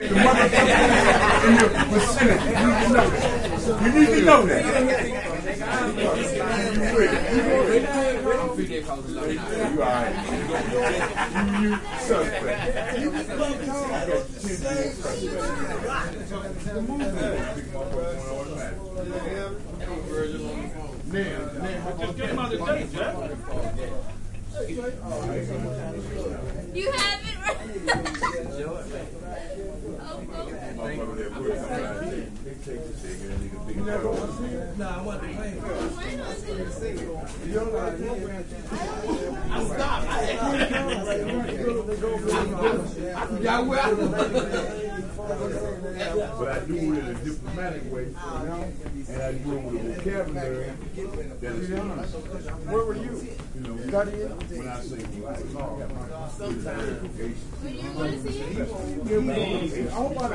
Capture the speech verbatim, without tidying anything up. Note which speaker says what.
Speaker 1: the motherfucker in your vicinity. You need to know that. You need to know that. You with it. You alright. You suspect. You got ten years
Speaker 2: Just get him out of the date, Jack.
Speaker 3: You have it right.
Speaker 4: No, I want to play.
Speaker 1: I stopped. I forgot where I was. But I do it in a diplomatic way, and I do it with a vocabulary that is honest.
Speaker 4: Where were you?
Speaker 1: You know,
Speaker 4: Studying?
Speaker 1: when I say like, sometimes.
Speaker 3: When you want to see it?
Speaker 1: I hope I